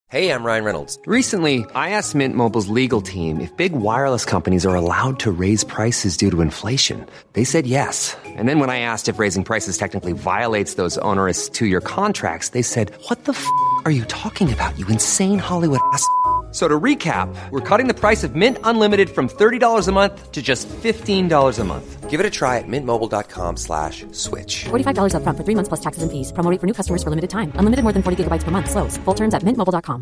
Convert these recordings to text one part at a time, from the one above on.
Hey, I'm Ryan Reynolds. Recently, I asked Mint Mobile's legal team if big wireless companies are allowed to raise prices due to inflation. They said yes. And then when I asked if raising prices technically violates those onerous two-year contracts, they said, "What the f*** are you talking about, you insane Hollywood ass?" So to recap, we're cutting the price of Mint Unlimited from $30 a month to just $15 a month. Give it a try at mintmobile.com/switch. $45 up front for 3 months plus taxes and fees. Promo rate for new customers for limited time. Unlimited more than 40 gigabytes per month. Slows full terms at mintmobile.com.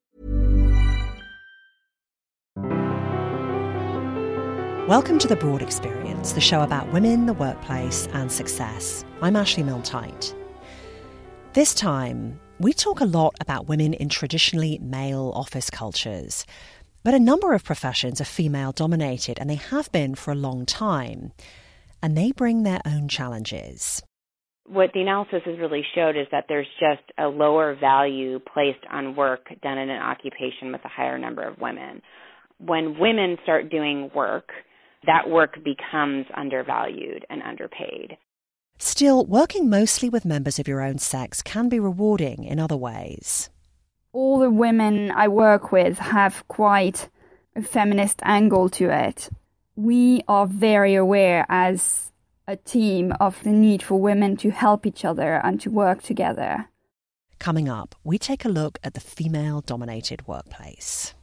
Welcome to The Broad Experience, the show about women, the workplace and success. I'm Ashley Milne-Tyte. This time, we talk a lot about women in traditionally male office cultures. But a number of professions are female-dominated, and they have been for a long time. And they bring their own challenges. What the analysis has really showed is that there's just a lower value placed on work done in an occupation with a higher number of women. When women start doing work, that work becomes undervalued and underpaid. Still, working mostly with members of your own sex can be rewarding in other ways. All the women I work with have quite a feminist angle to it. We are very aware as a team of the need for women to help each other and to work together. Coming up, we take a look at the female-dominated workplace.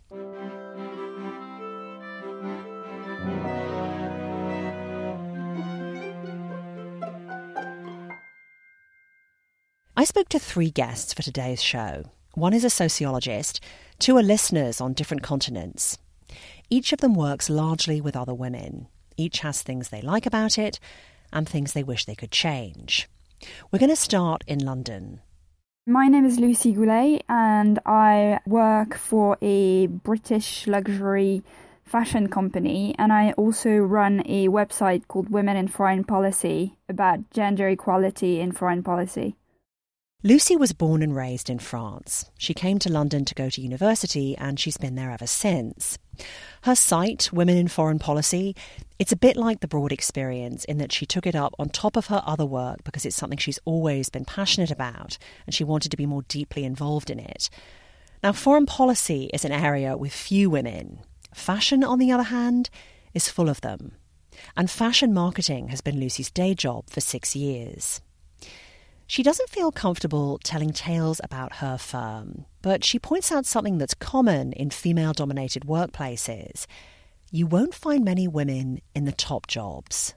I spoke to 3 guests for today's show. One is a sociologist, 2 are listeners on different continents. Each of them works largely with other women. Each has things they like about it and things they wish they could change. We're going to start in London. My name is Lucy Goulet and I work for a British luxury fashion company, and I also run a website called Women in Foreign Policy about gender equality in foreign policy. Lucy was born and raised in France. She came to London to go to university and she's been there ever since. Her site, Women in Foreign Policy, it's a bit like The Broad Experience in that she took it up on top of her other work because it's something she's always been passionate about and she wanted to be more deeply involved in it. Now, foreign policy is an area with few women. Fashion, on the other hand, is full of them. And fashion marketing has been Lucy's day job for 6 years. She doesn't feel comfortable telling tales about her firm, but she points out something that's common in female-dominated workplaces. You won't find many women in the top jobs.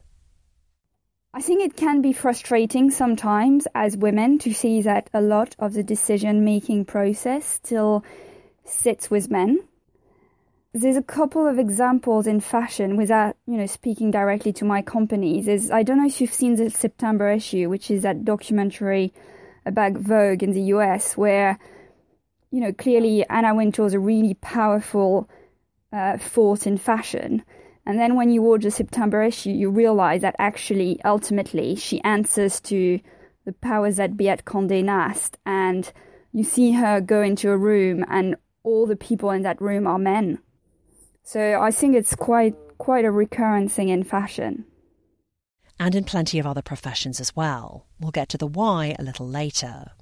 I think it can be frustrating sometimes as women to see that a lot of the decision-making process still sits with men. There's a couple of examples in fashion without, speaking directly to my companies. I don't know if you've seen the September issue, which is that documentary about Vogue in the US, where, clearly Anna Wintour is a really powerful force in fashion. And then when you watch the September issue, you realize that actually, ultimately, she answers to the powers that be at Condé Nast. And you see her go into a room and all the people in that room are men. So I think it's quite a recurrent thing in fashion. And in plenty of other professions as well. We'll get to the why a little later.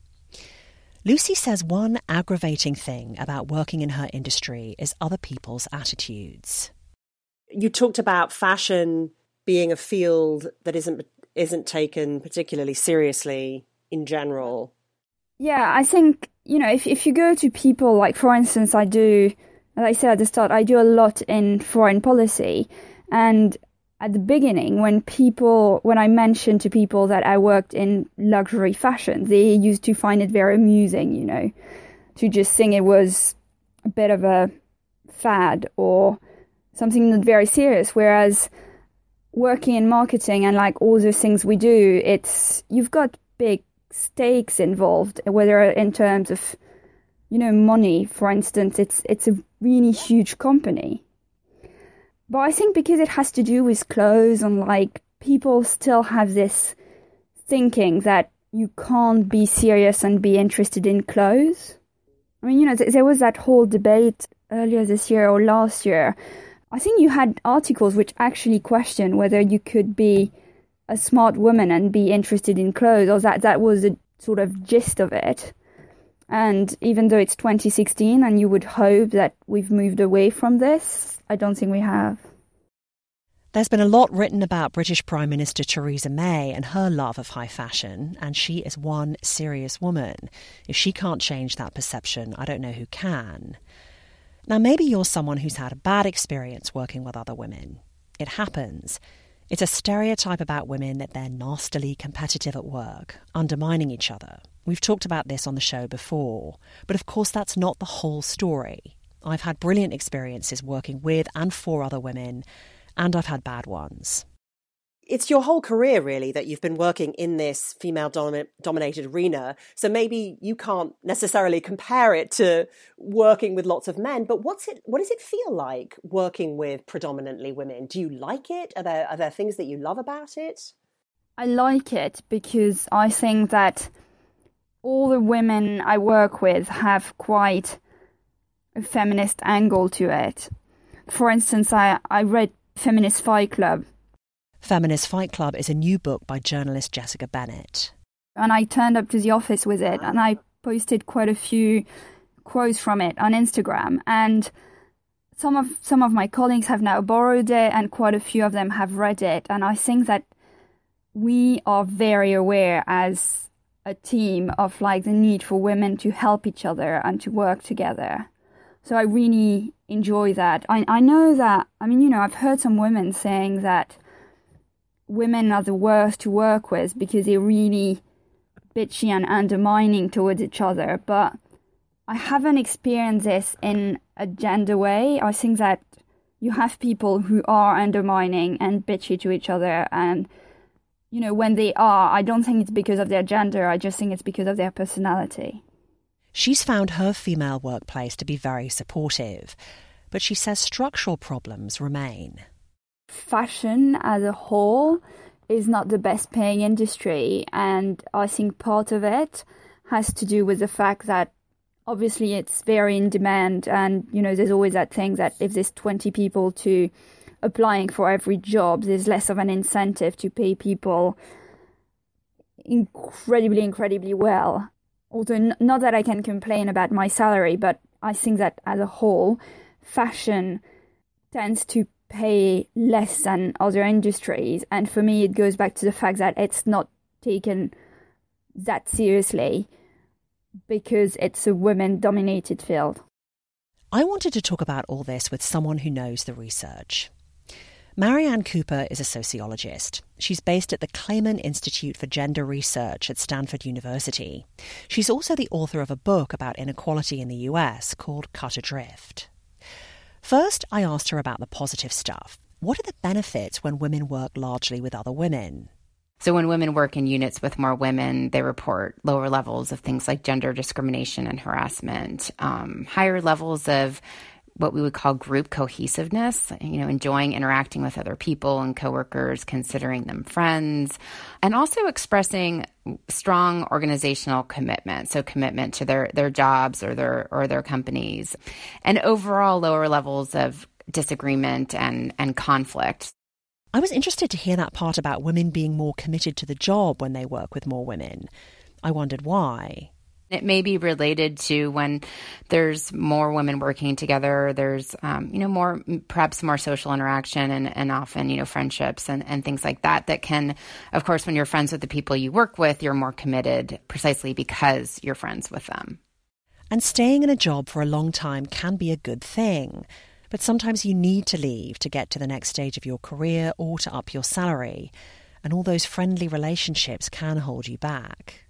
Lucy says one aggravating thing about working in her industry is other people's attitudes. You talked about fashion being a field that isn't taken particularly seriously in general. Yeah, I think, if you go to people, like, for instance, as I said at the start, I do a lot in foreign policy. And at the beginning, when I mentioned to people that I worked in luxury fashion, they used to find it very amusing, to just think it was a bit of a fad or something not very serious. Whereas working in marketing and like all the things we do, you've got big stakes involved, whether in terms of money, for instance. It's a really huge company. But I think because it has to do with clothes and people still have this thinking that you can't be serious and be interested in clothes. I mean, there was that whole debate earlier this year or last year. I think you had articles which actually questioned whether you could be a smart woman and be interested in clothes, or that was the sort of gist of it. And even though it's 2016 and you would hope that we've moved away from this, I don't think we have. There's been a lot written about British Prime Minister Theresa May and her love of high fashion, and she is one serious woman. If she can't change that perception, I don't know who can. Now, maybe you're someone who's had a bad experience working with other women. It happens. It's a stereotype about women that they're nastily competitive at work, undermining each other. We've talked about this on the show before, but of course that's not the whole story. I've had brilliant experiences working with and for other women, and I've had bad ones. It's your whole career, really, that you've been working in this female-dominated arena. So maybe you can't necessarily compare it to working with lots of men. But what does it feel like working with predominantly women? Do you like it? Are there things that you love about it? I like it because I think that all the women I work with have quite a feminist angle to it. For instance, I read Feminist Fight Club. Feminist Fight Club is a new book by journalist Jessica Bennett. And I turned up to the office with it and I posted quite a few quotes from it on Instagram. And some of my colleagues have now borrowed it and quite a few of them have read it. And I think that we are very aware as a team of like the need for women to help each other and to work together. So I really enjoy that. I know that, I've heard some women saying that women are the worst to work with because they're really bitchy and undermining towards each other. But I haven't experienced this in a gender way. I think that you have people who are undermining and bitchy to each other. And, when they are, I don't think it's because of their gender. I just think it's because of their personality. She's found her female workplace to be very supportive, but she says structural problems remain. Fashion as a whole is not the best paying industry, and I think part of it has to do with the fact that obviously it's very in demand, and there's always that thing that if there's 20 people to applying for every job, there's less of an incentive to pay people incredibly well. Although not that I can complain about my salary, but I think that as a whole, fashion tends to pay less than other industries. And for me, it goes back to the fact that it's not taken that seriously because it's a women-dominated field. I wanted to talk about all this with someone who knows the research. Marianne Cooper is a sociologist. She's based at the Clayman Institute for Gender Research at Stanford University. She's also the author of a book about inequality in the US called Cut Adrift. First, I asked her about the positive stuff. What are the benefits when women work largely with other women? So when women work in units with more women, they report lower levels of things like gender discrimination and harassment, higher levels of what we would call group cohesiveness, enjoying interacting with other people and coworkers, considering them friends, and also expressing strong organizational commitment. So commitment to their jobs or their companies, and overall lower levels of disagreement and conflict. I was interested to hear that part about women being more committed to the job when they work with more women. I wondered why. It may be related to when there's more women working together, there's, perhaps more social interaction and often, friendships and things like that can, of course, when you're friends with the people you work with, you're more committed precisely because you're friends with them. And staying in a job for a long time can be a good thing. But sometimes you need to leave to get to the next stage of your career or to up your salary. And all those friendly relationships can hold you back.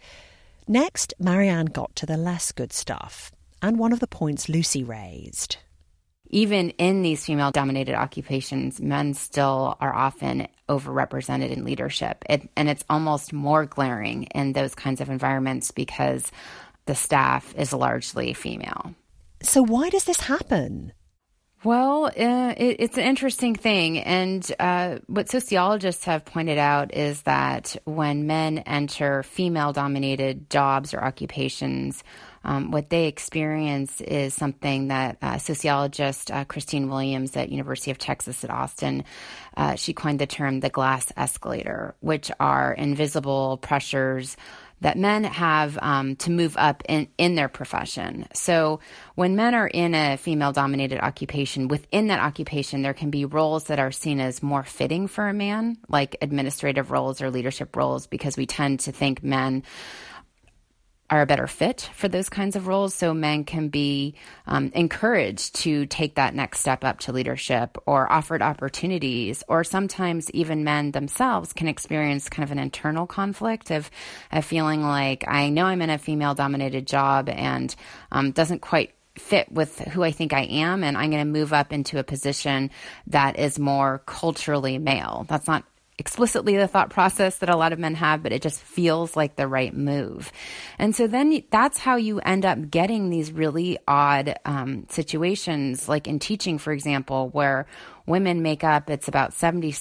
Next, Marianne got to the less good stuff, and one of the points Lucy raised. Even in these female-dominated occupations, men still are often overrepresented in leadership. And it's almost more glaring in those kinds of environments because the staff is largely female. So why does this happen? Well, it's an interesting thing. And what sociologists have pointed out is that when men enter female-dominated jobs or occupations, what they experience is something that sociologist Christine Williams at University of Texas at Austin, she coined the term the glass escalator, which are invisible pressures that men have to move up in their profession. So when men are in a female-dominated occupation, within that occupation, there can be roles that are seen as more fitting for a man, like administrative roles or leadership roles, because we tend to think men are a better fit for those kinds of roles. So men can be encouraged to take that next step up to leadership or offered opportunities, or sometimes even men themselves can experience kind of an internal conflict of feeling like, I know I'm in a female-dominated job and doesn't quite fit with who I think I am, and I'm going to move up into a position that is more culturally male. That's not explicitly the thought process that a lot of men have, but it just feels like the right move. And so then that's how you end up getting these really odd situations, like in teaching, for example, where women make up, it's about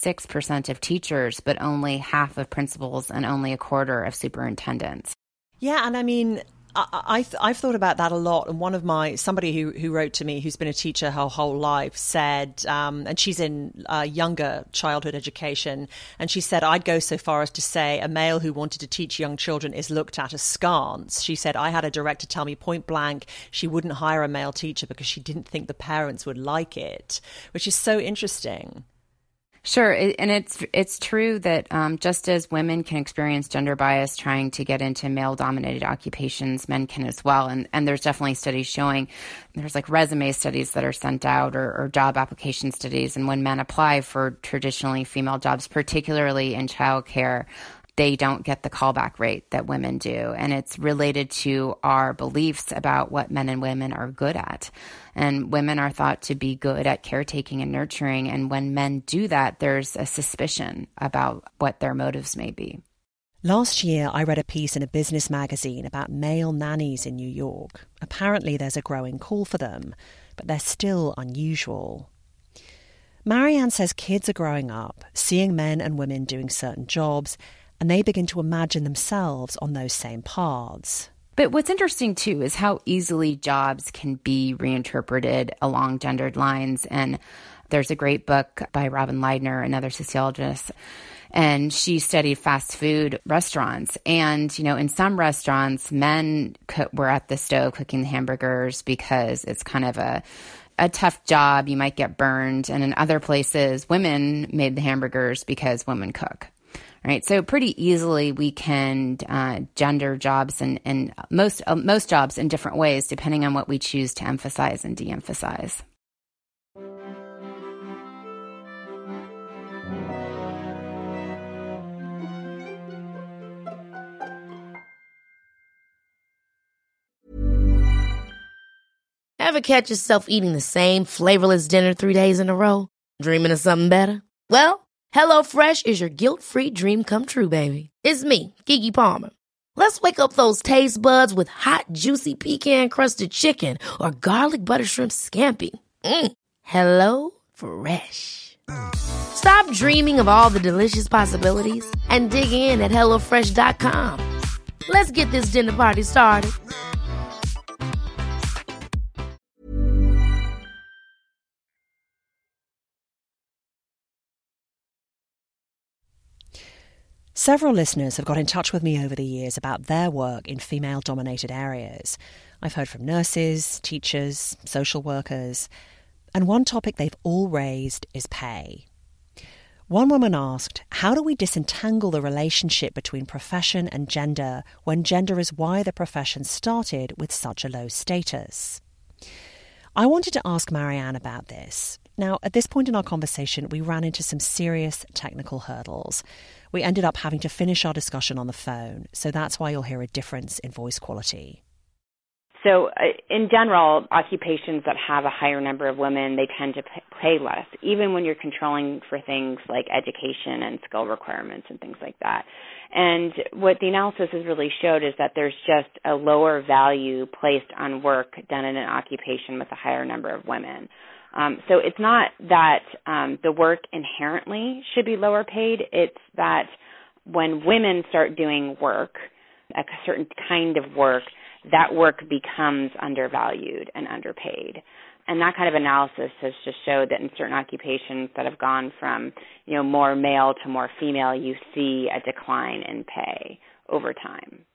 76% of teachers, but only half of principals and only a quarter of superintendents. Yeah, and I mean, I've thought about that a lot. And one of somebody who wrote to me, who's been a teacher her whole life, said, and she's in younger childhood education, and she said, I'd go so far as to say a male who wanted to teach young children is looked at askance. She said, I had a director tell me point blank she wouldn't hire a male teacher because she didn't think the parents would like it, which is so interesting. Sure. And it's true that just as women can experience gender bias trying to get into male-dominated occupations, men can as well. And there's definitely studies showing, there's like resume studies that are sent out or job application studies. And when men apply for traditionally female jobs, particularly in childcare, they don't get the callback rate that women do. And it's related to our beliefs about what men and women are good at. And women are thought to be good at caretaking and nurturing. And when men do that, there's a suspicion about what their motives may be. Last year, I read a piece in a business magazine about male nannies in New York. Apparently, there's a growing call for them, but they're still unusual. Marianne says kids are growing up, seeing men and women doing certain jobs, and they begin to imagine themselves on those same paths. But what's interesting, too, is how easily jobs can be reinterpreted along gendered lines. And there's a great book by Robin Leidner, another sociologist, and she studied fast food restaurants. And, you know, in some restaurants, men were at the stove cooking the hamburgers because it's kind of a tough job. You might get burned. And in other places, women made the hamburgers because women cook. Right, so pretty easily we can gender jobs and most jobs in different ways, depending on what we choose to emphasize and de-emphasize. Ever catch yourself eating the same flavorless dinner 3 days in a row? Dreaming of something better? Well, HelloFresh is your guilt-free dream come true, baby. It's me, Keke Palmer. Let's wake up those taste buds with hot, juicy pecan-crusted chicken or garlic butter shrimp scampi. HelloFresh. Stop dreaming of all the delicious possibilities and dig in at HelloFresh.com. Let's get this dinner party started. Several listeners have got in touch with me over the years about their work in female-dominated areas. I've heard from nurses, teachers, social workers, and one topic they've all raised is pay. One woman asked, how do we disentangle the relationship between profession and gender when gender is why the profession started with such a low status? I wanted to ask Marianne about this. Now, at this point in our conversation, we ran into some serious technical hurdles. We ended up having to finish our discussion on the phone, so that's why you'll hear a difference in voice quality. So in general, occupations that have a higher number of women, they tend to pay less, even when you're controlling for things like education and skill requirements and things like that. And what the analysis has really showed is that there's just a lower value placed on work done in an occupation with a higher number of women. So it's not that the work inherently should be lower paid. It's that when women start doing work, a certain kind of work, that work becomes undervalued and underpaid. And that kind of analysis has just showed that in certain occupations that have gone from, you know, more male to more female, you see a decline in pay over time.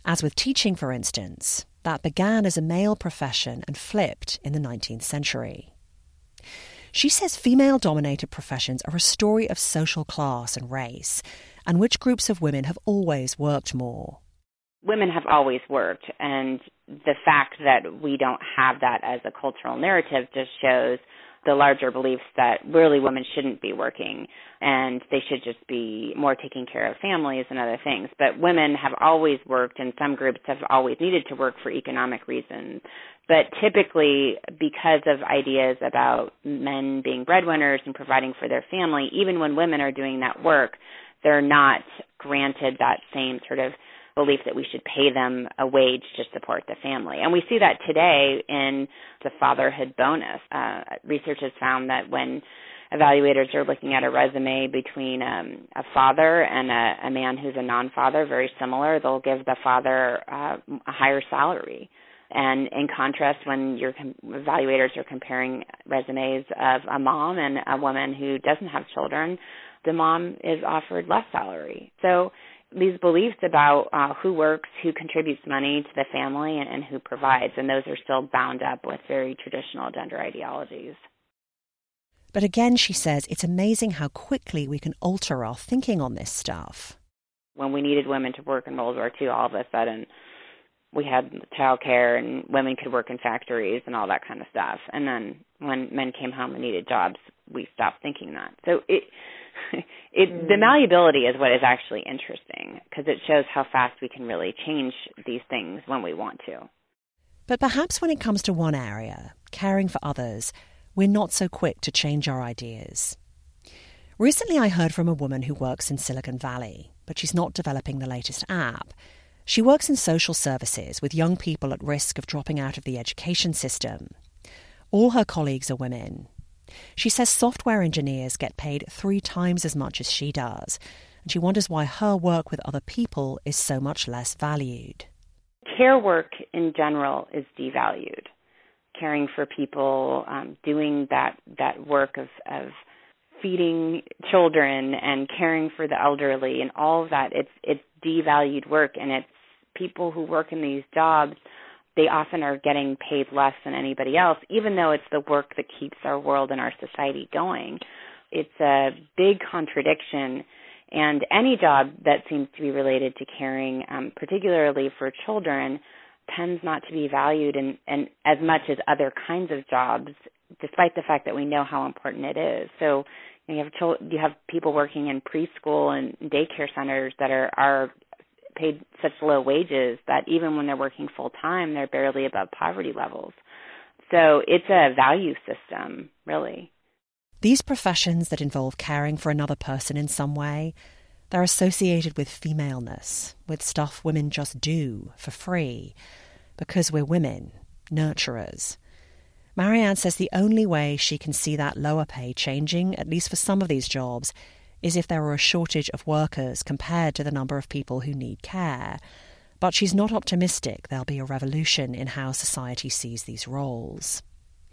As with teaching, for instance, that began as a male profession and flipped in the 19th century. She says female-dominated professions are a story of social class and race, and which groups of women have always worked more. Women have always worked, and the fact that we don't have that as a cultural narrative just shows the larger beliefs that really women shouldn't be working and they should just be more taking care of families and other things. But women have always worked, and some groups have always needed to work for economic reasons. But typically, because of ideas about men being breadwinners and providing for their family, even when women are doing that work, they're not granted that same sort of belief that we should pay them a wage to support the family. And we see that today in the fatherhood bonus. Research has found that when evaluators are looking at a resume between a father and a man who's a non-father, very similar, they'll give the father a higher salary. And in contrast, when your evaluators are comparing resumes of a mom and a woman who doesn't have children, the mom is offered less salary. So these beliefs about who works, who contributes money to the family, and who provides, and those are still bound up with very traditional gender ideologies. But again, she says, it's amazing how quickly we can alter our thinking on this stuff. When we needed women to work in World War II, all of a sudden we had childcare and women could work in factories and all that kind of stuff. And then when men came home and needed jobs, we stopped thinking that. So the malleability is what is actually interesting, because it shows how fast we can really change these things when we want to. But perhaps when it comes to one area, caring for others, we're not so quick to change our ideas. Recently I heard from a woman who works in Silicon Valley, but she's not developing the latest app. She works in social services with young people at risk of dropping out of the education system. All her colleagues are women. She says software engineers get paid 3 times as much as she does, and she wonders why her work with other people is so much less valued. Care work in general is devalued. Caring for people, doing that work of feeding children and caring for the elderly and all of that, it's devalued work, and it's people who work in these jobs, they often are getting paid less than anybody else, even though it's the work that keeps our world and our society going. It's a big contradiction, and any job that seems to be related to caring, particularly for children, tends not to be valued and as much as other kinds of jobs, despite the fact that we know how important it is. So you have people working in preschool and daycare centers that are paid such low wages that even when they're working full-time, they're barely above poverty levels. So it's a value system, really. These professions that involve caring for another person in some way, they're associated with femaleness, with stuff women just do for free, because we're women, nurturers. Marianne says the only way she can see that lower pay changing, at least for some of these jobs, is if there were a shortage of workers compared to the number of people who need care. But she's not optimistic there'll be a revolution in how society sees these roles.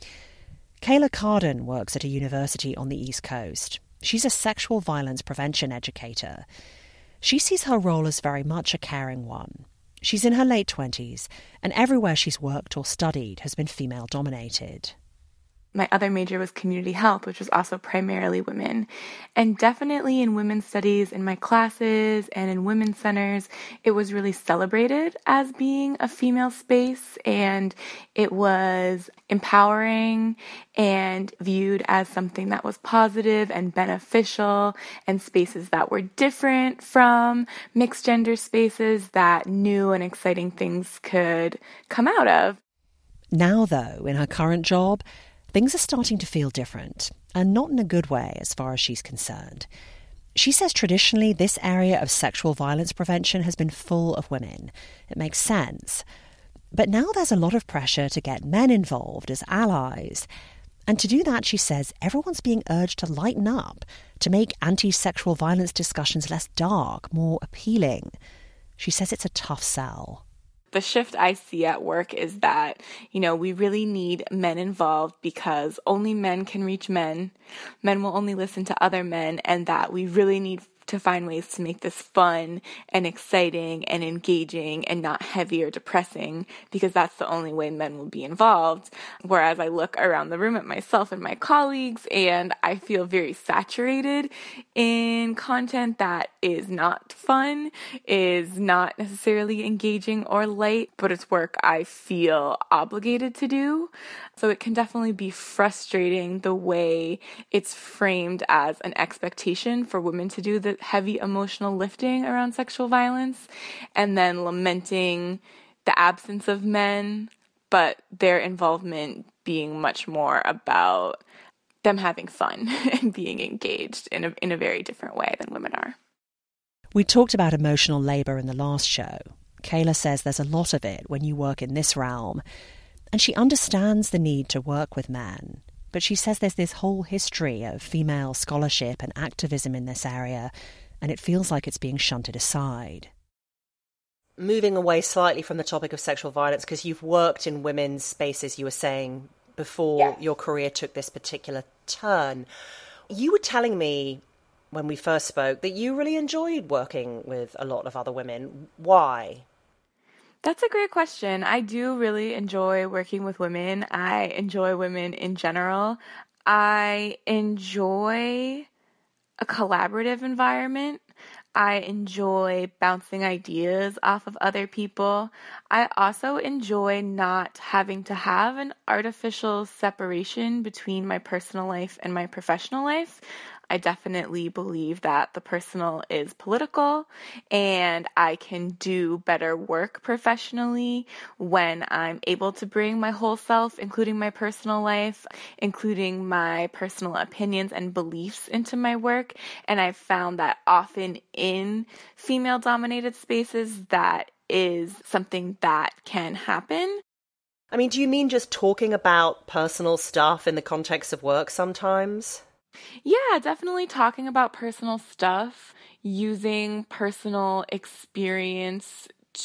Kayla Carden works at a university on the East Coast. She's a sexual violence prevention educator. She sees her role as very much a caring one. She's in her late 20s, and everywhere she's worked or studied has been female-dominated. My other major was community health, which was also primarily women. And definitely in women's studies, in my classes and in women's centers, it was really celebrated as being a female space, and it was empowering and viewed as something that was positive and beneficial, and spaces that were different from mixed gender spaces that new and exciting things could come out of. Now, though, in her current job, things are starting to feel different, and not in a good way as far as she's concerned. She says traditionally this area of sexual violence prevention has been full of women. It makes sense. But now there's a lot of pressure to get men involved as allies. And to do that, she says, everyone's being urged to lighten up, to make anti-sexual violence discussions less dark, more appealing. She says it's a tough sell. The shift I see at work is that, we really need men involved because only men can reach men. Men will only listen to other men, and that we really need to find ways to make this fun and exciting and engaging and not heavy or depressing, because that's the only way men will be involved. Whereas I look around the room at myself and my colleagues, and I feel very saturated in content that is not fun, is not necessarily engaging or light, but it's work I feel obligated to do. So it can definitely be frustrating the way it's framed as an expectation for women to do the heavy emotional lifting around sexual violence, and then lamenting the absence of men, but their involvement being much more about them having fun and being engaged in a very different way than women are. We talked about emotional labour in the last show. Kayla says there's a lot of it when you work in this realm, and she understands the need to work with men. But she says there's this whole history of female scholarship and activism in this area, and it feels like it's being shunted aside. Moving away slightly from the topic of sexual violence, because you've worked in women's spaces, you were saying, before your career took this particular turn. You were telling me when we first spoke that you really enjoyed working with a lot of other women. Why? That's a great question. I do really enjoy working with women. I enjoy women in general. I enjoy a collaborative environment. I enjoy bouncing ideas off of other people. I also enjoy not having to have an artificial separation between my personal life and my professional life. I definitely believe that the personal is political, and I can do better work professionally when I'm able to bring my whole self, including my personal life, including my personal opinions and beliefs into my work. And I've found that often in female-dominated spaces, that is something that can happen. I mean, do you mean just talking about personal stuff in the context of work sometimes? Yeah, definitely talking about personal stuff, using personal experience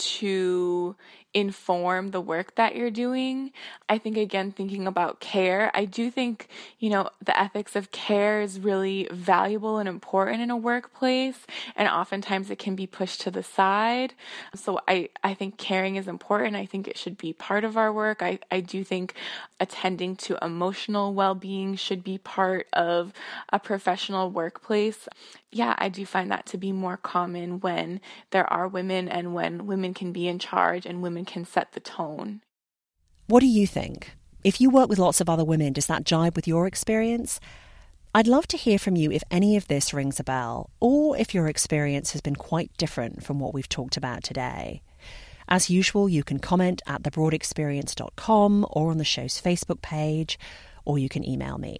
to inform the work that you're doing. I think, again, thinking about care, I do think, the ethics of care is really valuable and important in a workplace, and oftentimes it can be pushed to the side. So I think caring is important. I think it should be part of our work. I do think attending to emotional well-being should be part of a professional workplace. Yeah, I do find that to be more common when there are women and when women can be in charge and women can set the tone. What do you think? If you work with lots of other women, does that jibe with your experience? I'd love to hear from you if any of this rings a bell, or if your experience has been quite different from what we've talked about today. As usual, you can comment at thebroadexperience.com or on the show's Facebook page, or you can email me.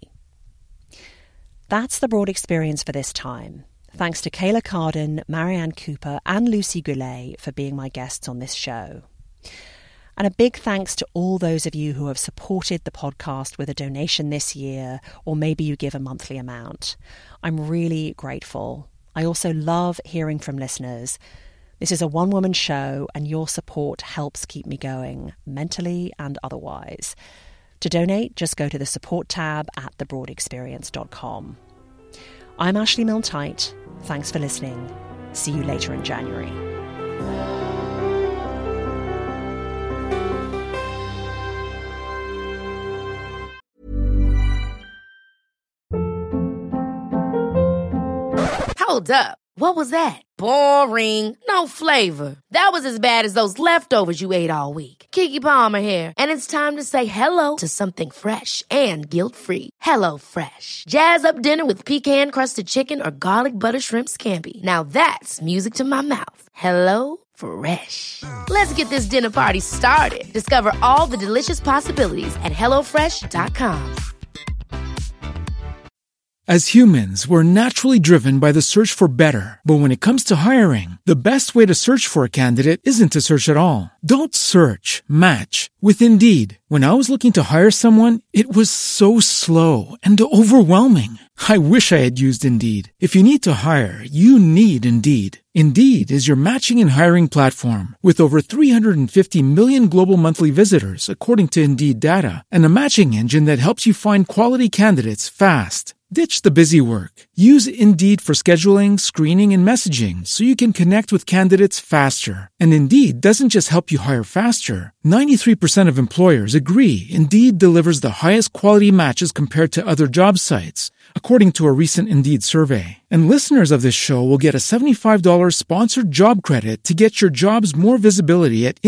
That's The Broad Experience for this time. Thanks to Kayla Carden, Marianne Cooper and Lucy Goulet for being my guests on this show. And a big thanks to all those of you who have supported the podcast with a donation this year, or maybe you give a monthly amount. I'm really grateful. I also love hearing from listeners. This is a one-woman show, and your support helps keep me going, mentally and otherwise. To donate, just go to the support tab at thebroadexperience.com. I'm Ashley Milne-Tyte. Thanks for listening. See you later in January. Hold up. What was that? Boring. No flavor. That was as bad as those leftovers you ate all week. Keke Palmer here. And it's time to say hello to something fresh and guilt-free. HelloFresh. Jazz up dinner with pecan-crusted chicken or garlic butter shrimp scampi. Now that's music to my mouth. HelloFresh. Let's get this dinner party started. Discover all the delicious possibilities at HelloFresh.com. As humans, we're naturally driven by the search for better. But when it comes to hiring, the best way to search for a candidate isn't to search at all. Don't search, match with Indeed. When I was looking to hire someone, it was so slow and overwhelming. I wish I had used Indeed. If you need to hire, you need Indeed. Indeed is your matching and hiring platform with over 350 million global monthly visitors, according to Indeed data, and a matching engine that helps you find quality candidates fast. Ditch the busy work. Use Indeed for scheduling, screening, and messaging so you can connect with candidates faster. And Indeed doesn't just help you hire faster. 93% of employers agree Indeed delivers the highest quality matches compared to other job sites, according to a recent Indeed survey. And listeners of this show will get a $75 sponsored job credit to get your jobs more visibility at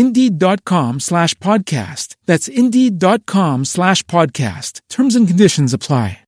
Indeed.com/podcast. That's Indeed.com/podcast. Terms and conditions apply.